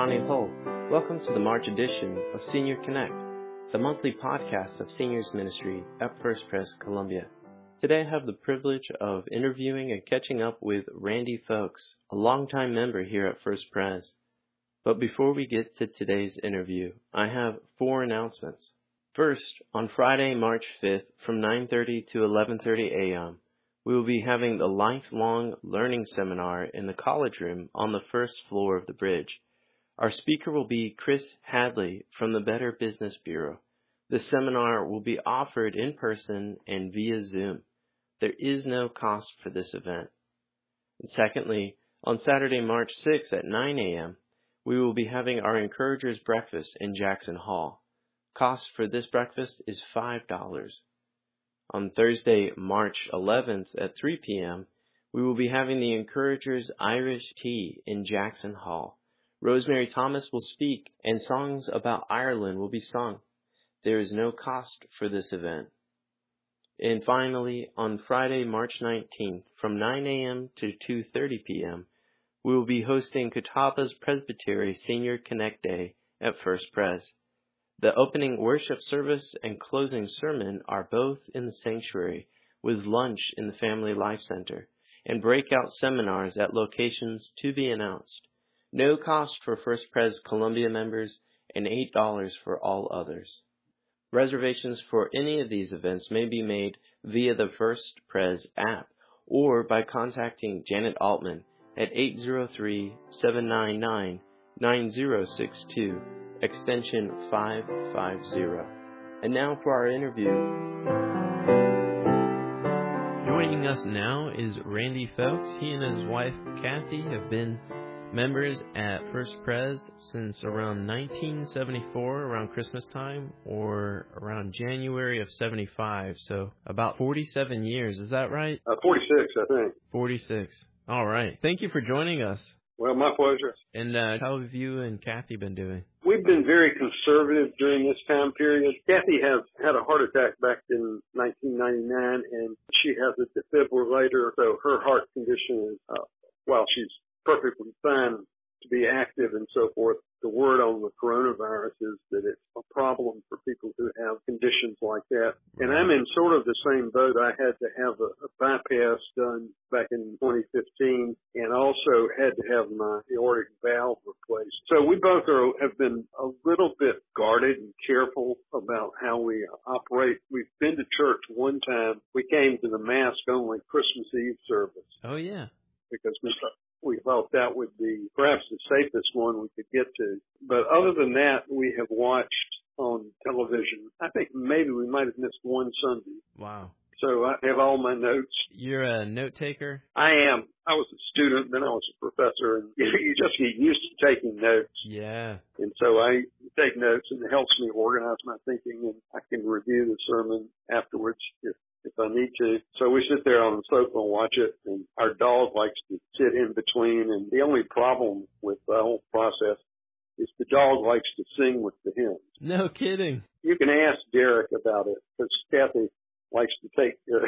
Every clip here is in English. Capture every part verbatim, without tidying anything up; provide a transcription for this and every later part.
Ronnie Hull. Welcome to the March edition of Senior Connect, the monthly podcast of Seniors Ministry at First Pres Columbia. Today I have the privilege of interviewing and catching up with Randy Folks, a longtime member here at First Pres. But before we get to today's interview, I have four announcements. First, on Friday, March fifth, from nine thirty to eleven thirty a.m., we will be having the Lifelong Learning Seminar in the College Room on the first floor of the bridge. Our speaker will be Chris Hadley from the Better Business Bureau. The seminar will be offered in person and via Zoom. There is no cost for this event. And secondly, on Saturday, March sixth at nine a.m., we will be having our Encouragers Breakfast in Jackson Hall. Cost for this breakfast is five dollars. On Thursday, March eleventh at three p.m., we will be having the Encouragers Irish Tea in Jackson Hall. Rosemary Thomas will speak, and songs about Ireland will be sung. There is no cost for this event. And finally, on Friday, March nineteenth, from nine a.m. to two thirty p.m., we will be hosting Catawba's Presbytery Senior Connect Day at First Pres. The opening worship service and closing sermon are both in the sanctuary, with lunch in the Family Life Center, and breakout seminars at locations to be announced. No cost for First Pres Columbia members and eight dollars for all others. Reservations for any of these events may be made via the First Pres app or by contacting Janet Altman at eight zero three, seven nine nine, nine zero six two, extension five five zero. And now for our interview. Joining us now is Randy Folks. He and his wife Kathy have been members at First Pres since around nineteen seventy-four, around Christmas time, or around January of seventy-five, so about forty-seven years. Is that right? Uh, forty-six, I think. forty-six. All right. Thank you for joining us. Well, my pleasure. And uh, how have you and Kathy been doing? We've been very conservative during this time period. Kathy has had a heart attack back in nineteen ninety-nine, and she has a defibrillator, so her heart condition is, uh, while she's perfectly fine to be active and so forth, the word on the coronavirus is that it's a problem for people who have conditions like that. And I'm in sort of the same boat. I had to have a, a bypass done back in twenty fifteen and also had to have my aortic valve replaced. So we both are, have been a little bit guarded and careful about how we operate. We've been to church one time. We came to the mask-only Christmas Eve service. Oh, yeah. Because we thought, we thought that would be perhaps the safest one we could get to. But other than that, we have watched on television. I think maybe we might have missed one Sunday. Wow. So I have all my notes. You're a note taker? I am. I was a student, then I was a professor, and you just get used to taking notes. Yeah. And so I take notes, and it helps me organize my thinking, and I can review the sermon afterwards if if I need to. So we sit there on the sofa and watch it, and our dog likes to sit in between. And the only problem with the whole process is the dog likes to sing with the hymns. No kidding. You can ask Derek about it, because Kathy likes to take uh,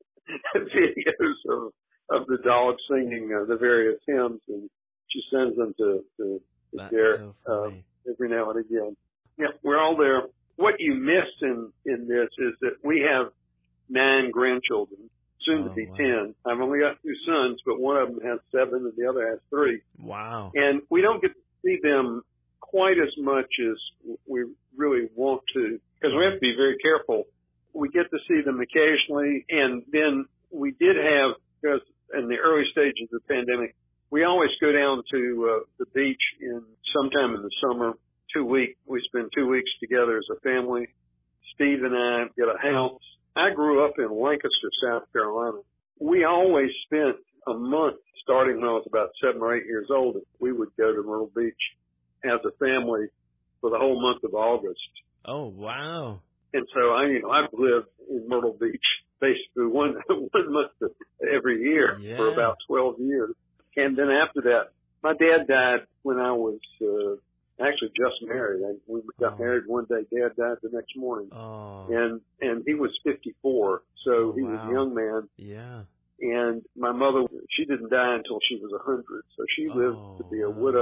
videos of, of the dog singing uh, the various hymns, and she sends them to, to, to Derek so uh, every now and again. Yeah, we're all there. What you miss in, in this is that we have nine grandchildren, soon oh, to be wow. ten. I've only got two sons, but one of them has seven and the other has three. Wow. And we don't get to see them quite as much as we really want to, because we have to be very careful. We get to see them occasionally, and then we did have, because in the early stages of the pandemic, we always go down to uh, the beach in sometime in the summer, two weeks. We spend two weeks together as a family. Steve and I get a house. I grew up in Lancaster, South Carolina. We always spent a month, starting when I was about seven or eight years old. We would go to Myrtle Beach as a family for the whole month of August. Oh, wow. And so I, you know, I've lived in Myrtle Beach basically one, one month every year yeah. for about twelve years. And then after that, my dad died when I was, uh, actually just married. I, we got oh. married one day. Dad died the next morning. Oh. And, and he was fifty-four. So oh, he wow. was a young man. Yeah. And my mother, she didn't die until she was a hundred. So she lived oh, to be a wow. widow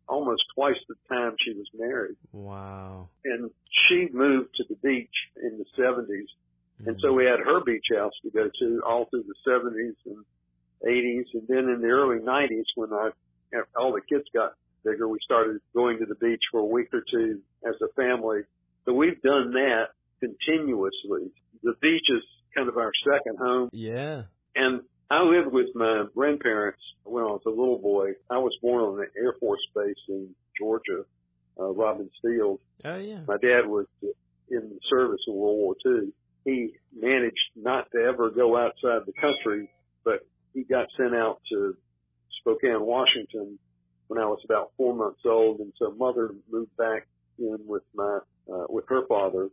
almost twice the time she was married. Wow. And she moved to the beach in the seventies. Mm-hmm. And so we had her beach house to go to all through the seventies and eighties. And then in the early nineties, when I, all the kids got bigger, we started going to the beach for a week or two as a family. So we've done that continuously. The beach is kind of our second home. Yeah. And I lived with my grandparents when I was a little boy. I was born on an Air Force base in Georgia, uh, Robins Field. Oh, yeah. My dad was in the service in World War Two. He managed not to ever go outside the country, but he got sent out to Spokane, Washington when I was about four months old. And so mother moved back in with my, uh, with her father.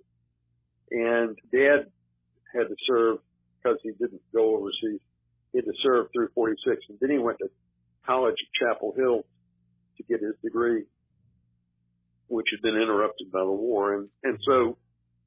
And dad had to serve because he didn't go overseas. He had to serve through forty-six, and then he went to college at Chapel Hill to get his degree, which had been interrupted by the war. And, and so,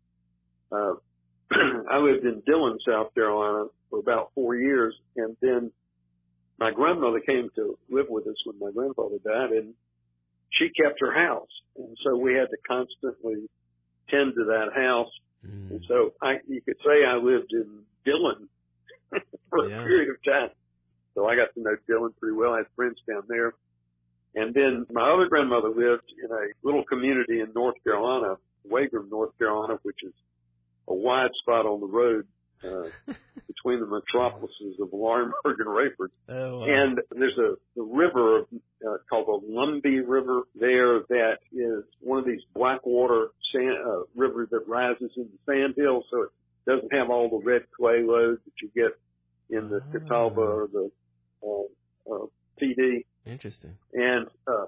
uh, I lived in Dillon, South Carolina for about four years. And then my grandmother came to live with us when my grandfather died, and she kept her house. And so we had to constantly tend to that house. Mm. And so I, you could say I lived in Dillon for yeah. a period of time. So I got to know Dillon pretty well. I had friends down there. And then my other grandmother lived in a little community in North Carolina, Wagram, North Carolina, which is a wide spot on the road uh, between the metropolises of Laurinburg and Rayford. Oh, wow. And there's a, a river uh, called the Lumbee River there that is one of these blackwater sand, uh, rivers that rises in the sand hills, so it doesn't have all the red clay loads that you get in the oh. Catawba or the uh, uh, P D. Interesting. And uh,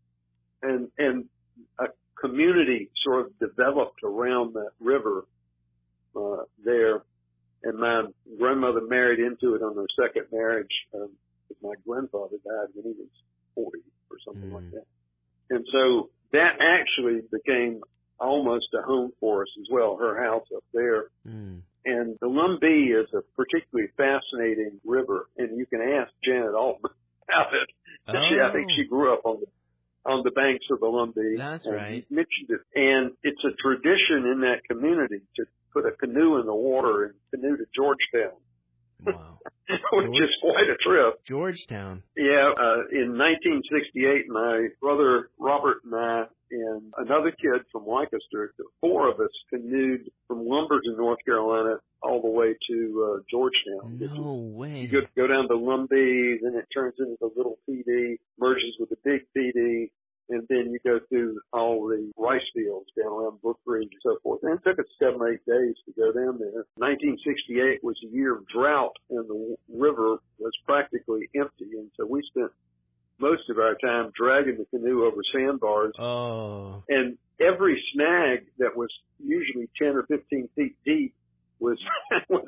and and a community sort of developed around that river uh, there. And my grandmother married into it on her second marriage. Um, my grandfather died when he was forty or something mm. like that. And so that actually became almost a home for us as well, her house up there. Mm. And the Lumbee is a particularly fascinating river, and you can ask Janet Altman about it. Oh. She, I think she grew up on the on the banks of the Lumbee. That's and right. You mentioned it. And it's a tradition in that community to put a canoe in the water and canoe to Georgetown. Wow. Which George, is quite a trip. Georgetown. Yeah. Uh, in nineteen sixty-eight, my brother Robert and I and another kid from Lancaster, the four of us canoed from Lumberton, North Carolina, all the way to uh, Georgetown. No way. You go, go down to Lumbee, then it turns into the little P D, merges with the big P D, and then you go through all the rice fields down around Brook Ridge and so forth. And it took us seven or eight days to go down there. nineteen sixty-eight was a year of drought, and the river was practically empty. And so we spent most of our time dragging the canoe over sandbars. Oh. And every snag that was usually ten or fifteen feet deep was, was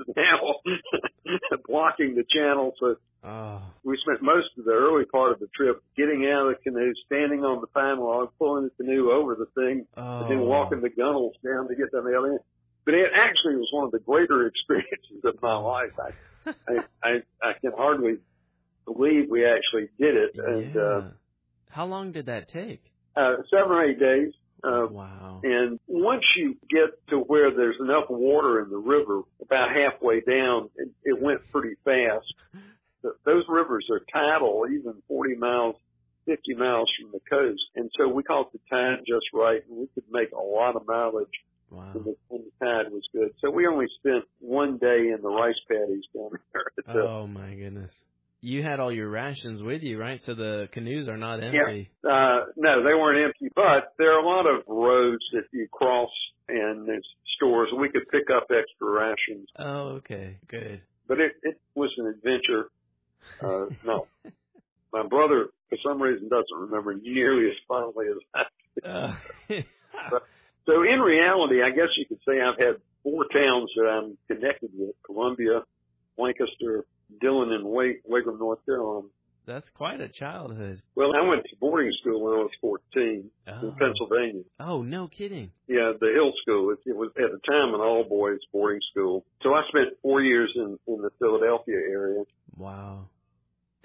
now blocking the channel. So oh. we spent most of the early part of the trip getting out of the canoe, standing on the pine log, pulling the canoe over the thing, oh. and then walking the gunnels down to get down the other end. But it actually was one of the greater experiences of my life. I, I, I, I can hardly believe we actually did it. Yeah. And, uh, how long did that take? Uh, seven or eight days. Uh, wow. And once you get to where there's enough water in the river, about halfway down, it, it went pretty fast. Those rivers are tidal, even forty miles, fifty miles from the coast. And so we caught the tide just right, and we could make a lot of mileage wow. when, the, when the tide was good. So we only spent one day in the rice paddies down there. At the, oh, my goodness. You had all your rations with you, right? So the canoes are not empty. Yeah. Uh, no, they weren't empty, but there are a lot of roads that you cross, and there's stores. We could pick up extra rations. Oh, okay. Good. But it, it was an adventure. Uh, no. My brother, for some reason, doesn't remember nearly as fondly as I do. Uh, but, so in reality, I guess you could say I've had four towns that I'm connected with: Columbia, Lancaster, Dillon, and Wagram, North Carolina. That's quite a childhood. Well, I went to boarding school when I was fourteen oh. in Pennsylvania. Oh, no kidding. Yeah, the Hill School. It, it was at the time an all-boys boarding school. So I spent four years in, in the Philadelphia area. Wow.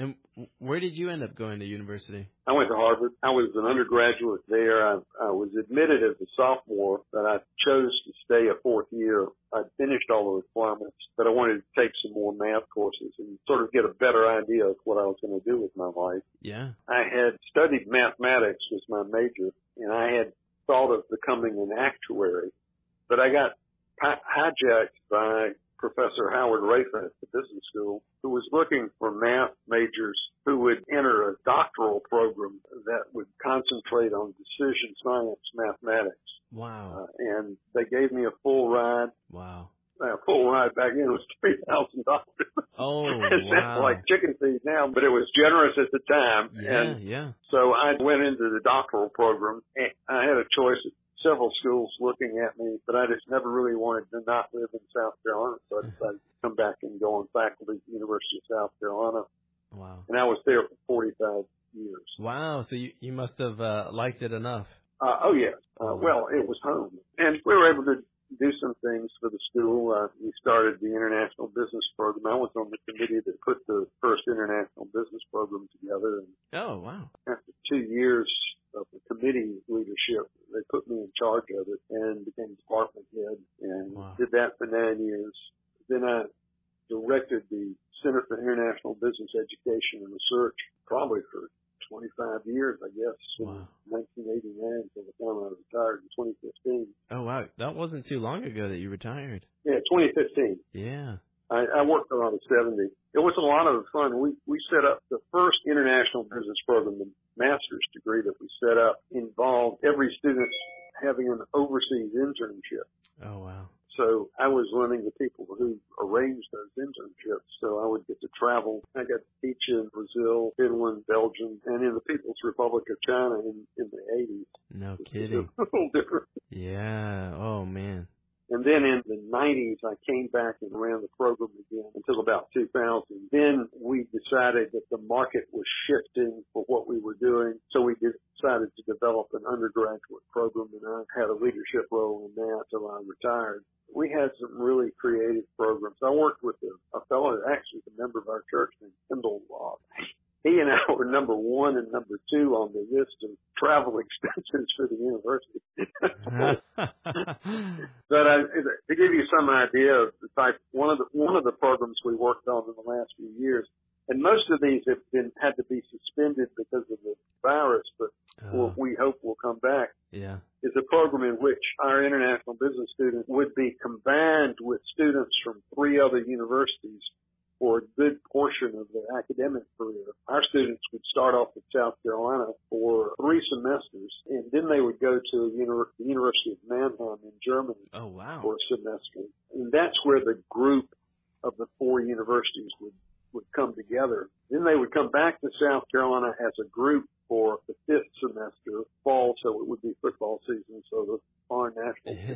And where did you end up going to university? I went to Harvard. I was an undergraduate there. I, I was admitted as a sophomore, but I chose to stay a fourth year. I finished all the requirements, but I wanted to take some more math courses and sort of get a better idea of what I was going to do with my life. Yeah. I had studied mathematics was my major, and I had thought of becoming an actuary, but I got hi- hijacked by Professor Howard Rafa at the business school, who was looking for math majors who would enter a doctoral program that would concentrate on decision science mathematics. Wow. Uh, and they gave me a full ride. Wow. A full ride back then was three thousand dollars. Oh, it wow. sounds like chicken feed now, but it was generous at the time. Yeah, and yeah. So I went into the doctoral program, and I had a choice of several schools looking at me, but I just never really wanted to not live in South Carolina, so I decided to come back and go on faculty at the University of South Carolina. Wow. And I was there for forty-five years. Wow, so you, you must have uh, liked it enough. Uh, oh, yes. Uh, well, it was home. And we were able to do some things for the school. Uh, we started the International Business Program. I was on the committee that put the first International Business Program together. And oh, wow. after two years of the committee leadership, they put me in charge of it and became department head and wow. did that for nine years. Then I directed the Center for International Business Education and Research probably for twenty-five years, I guess, wow. in nineteen eighty-nine until the time I retired in twenty fifteen. Oh, wow. That wasn't too long ago that you retired. Yeah, twenty fifteen. Yeah. I, I worked around the seventy. It was a lot of fun. We, we set up the first international business program, the master's degree that we set up involved every student having an overseas internship. Oh, wow. So I was one of the people who arranged those internships. So I would get to travel. I got to teach in Brazil, Finland, Belgium, and in the People's Republic of China in, in the eighties. No kidding. A little different. Yeah. Oh, man. And then in the nineties, I came back and ran the program again until about two thousand. Then we decided that the market was shifting for what we were doing. So we decided to develop an undergraduate program, and I had a leadership role in that until I retired. We had some really creative programs. I worked with a, a fellow that actually is a member of our church named Kendall Law. He and I were number one and number two on the list of travel expenses for the university. But I, to give you some idea of the type, one of the one of the programs we worked on in the last few years, and most of these have been had to be suspended because of the virus, but uh, we'll, we hope will come back. Yeah, is a program in which our international business students would be combined with students from three other universities for a good portion of their academic career. Our students would start off at South Carolina for three semesters, and then they would go to the University of Mannheim in Germany oh, wow. for a semester. And that's where the group of the four universities would, would come together. Then they would come back to South Carolina as a group for the fifth semester, fall, so it would be football season, so the foreign national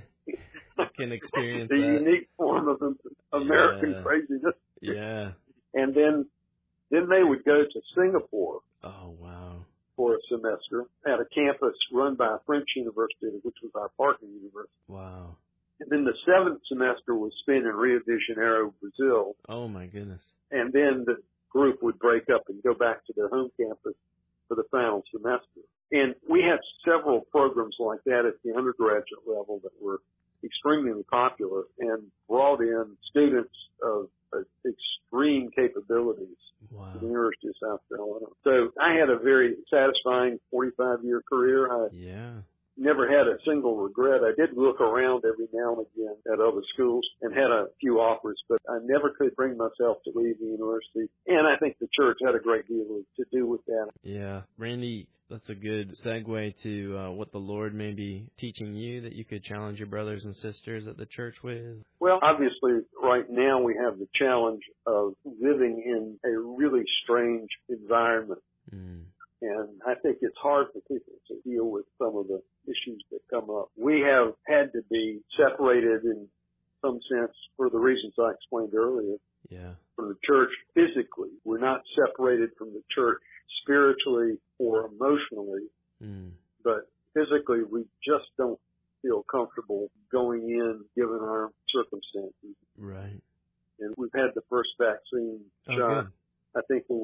can experience the that. unique form of American yeah. craziness. Yeah. And then, then they would go to Singapore. Oh, wow. For a semester at a campus run by a French university, which was our partner university. Wow. And then the seventh semester was spent in Rio de Janeiro, Brazil. Oh, my goodness. And then the group would break up and go back to their home campus for the final semester. And we had several programs like that at the undergraduate level that were extremely popular and brought in students of uh, extreme capabilities wow. to the University of South Carolina. So I had a very satisfying forty-five year career. I yeah. never had a single regret. I did look around every now and again at other schools and had a few offers, but I never could bring myself to leave the university. And I think the church had a great deal to do with that. Yeah. Randy, that's a good segue to uh, what the Lord may be teaching you that you could challenge your brothers and sisters at the church with. Well, obviously, right now we have the challenge of living in a really strange environment. Mm. And I think it's hard for people to deal with some of the issues that come up. We have had to be separated in some sense for the reasons I explained earlier. Yeah. From the church physically. We're not separated from the church spiritually or emotionally, mm. but physically we just don't feel comfortable going in given our circumstances. Right. And we've had the first vaccine oh, shot. Good. I think when we get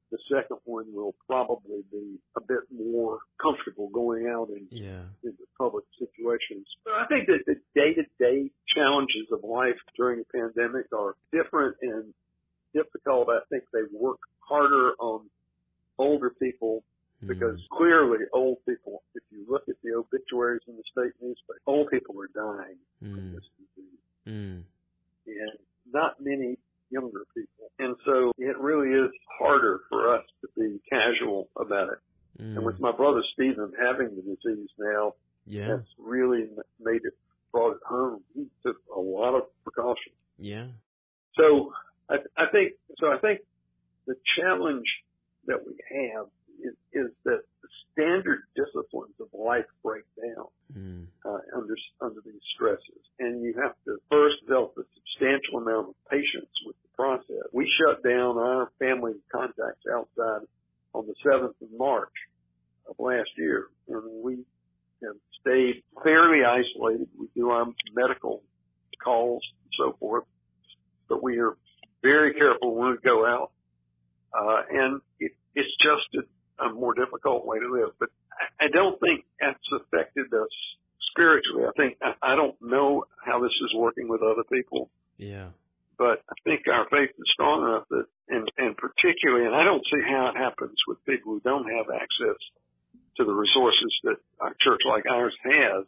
the second one will probably be a bit more comfortable going out in, yeah. into public situations. But I think that the day-to-day challenges of life during the pandemic are different and difficult. I think they work harder on older people because mm. clearly old people, if you look at the obituaries in the state newspaper, old people are dying mm. from this disease. Mm. And not many younger people. And so it really is harder for us to be casual about it. Mm. And with my brother Stephen having the disease now, yeah. that's really made it, brought it home. He took a lot of precautions. Yeah. So I, I think, so I think the challenge that we have is, is that the standard disciplines of life break down mm. uh, under under these stresses, and you have to first develop a substantial amount of patience with the process. We shut down our family contacts outside on the seventh of March of last year, and we have stayed fairly isolated. We do our medical calls and so forth, but we are very careful when we go out, uh, and it, it's just a, a more difficult way to live. But I, I don't think that's affected us spiritually. I think, I, I don't know how this is working with other people. Yeah. But I think our faith is strong enough that, and, and particularly, and I don't see how it happens with people who don't have access to the resources that a church like ours has,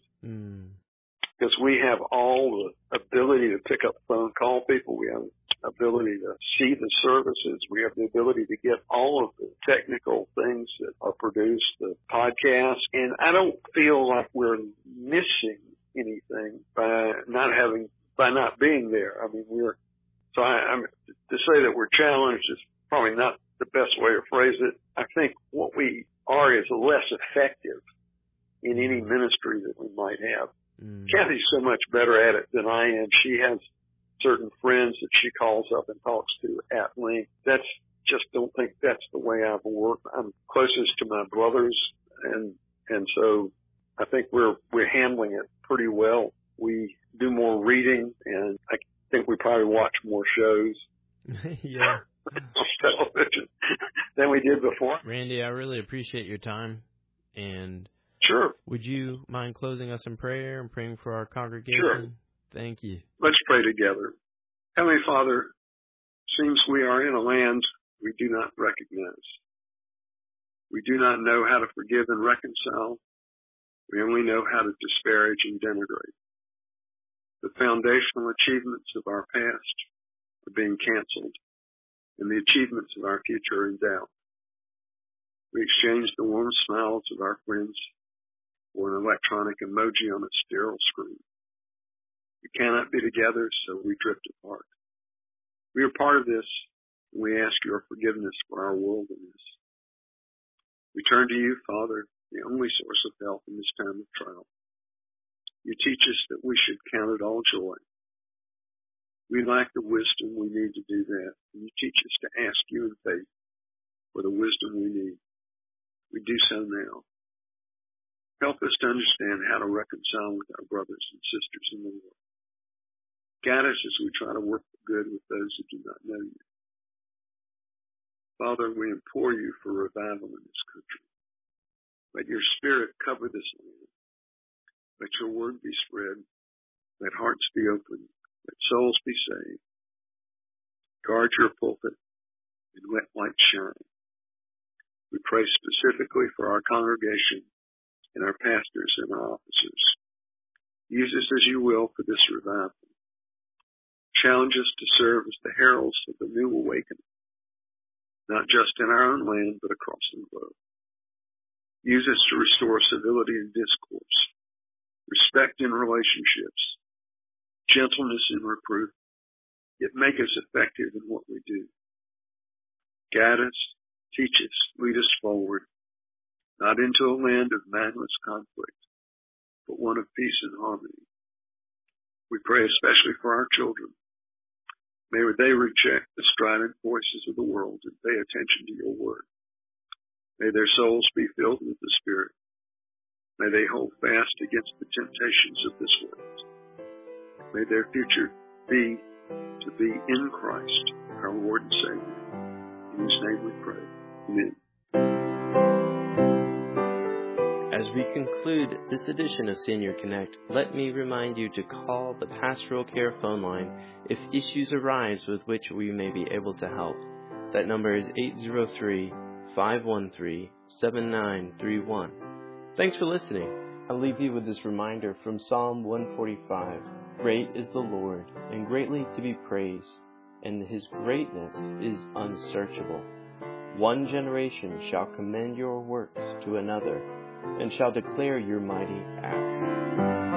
because mm. we have all the ability to pick up the phone, call people. We have the ability to see the services. We have the ability to get all of the technical things that are produced, the podcasts. And I don't feel like we're missing anything by not having, by not being there. I mean, we're, so I, I'm, to say that we're challenged is probably not the best way to phrase it. I think what we are is less effective in any ministry that we might have. Mm. Kathy's so much better at it than I am. She has certain friends that she calls up and talks to at length. That's just don't think that's the way I've worked. I'm closest to my brothers, and and so I think we're we're handling it pretty well. We do more reading, and I think we probably watch more shows. Yeah. on television than we did before. Randy, I really appreciate your time, and sure. Would you mind closing us in prayer and praying for our congregation? Sure. Thank you. Let's pray together. Heavenly Father, seems we are in a land we do not recognize. We do not know how to forgive and reconcile. We only know how to disparage and denigrate. The foundational achievements of our past are being canceled, and the achievements of our future are in doubt. We exchange the warm smiles of our friends for an electronic emoji on a sterile screen. We cannot be together, so we drift apart. We are part of this, and we ask your forgiveness for our worldliness. We turn to you, Father, the only source of help in this time of trial. You teach us that we should count it all joy. We lack the wisdom we need to do that, and you teach us to ask you in faith for the wisdom we need. We do so now. Help us to understand how to reconcile with our brothers and sisters in the Lord. Guide us as we try to work for good with those who do not know you. Father, we implore you for revival in this country. Let your Spirit cover this land. Let your word be spread. Let hearts be opened. Let souls be saved. Guard your pulpit and let light shine. We pray specifically for our congregation and our pastors and our officers. Use us as you will for this revival. Challenge us to serve as the heralds of the new awakening, not just in our own land, but across the globe. Use us to restore civility in discourse, respect in relationships, gentleness in reproof, yet make us effective in what we do. Guide us, teach us, lead us forward, not into a land of mindless conflict, but one of peace and harmony. We pray especially for our children. May they reject the strident voices of the world and pay attention to your word. May their souls be filled with the Spirit. May they hold fast against the temptations of this world. May their future be to be in Christ, our Lord and Savior. In his name we pray. me. As we conclude this edition of Senior Connect, let me remind you to call the Pastoral Care phone line if issues arise with which we may be able to help. That number is eight zero three, five one three, seven nine three one. Thanks for listening. I'll leave you with this reminder from Psalm one forty-five. Great is the Lord, and greatly to be praised, and his greatness is unsearchable. One generation shall commend your works to another, and shall declare your mighty acts.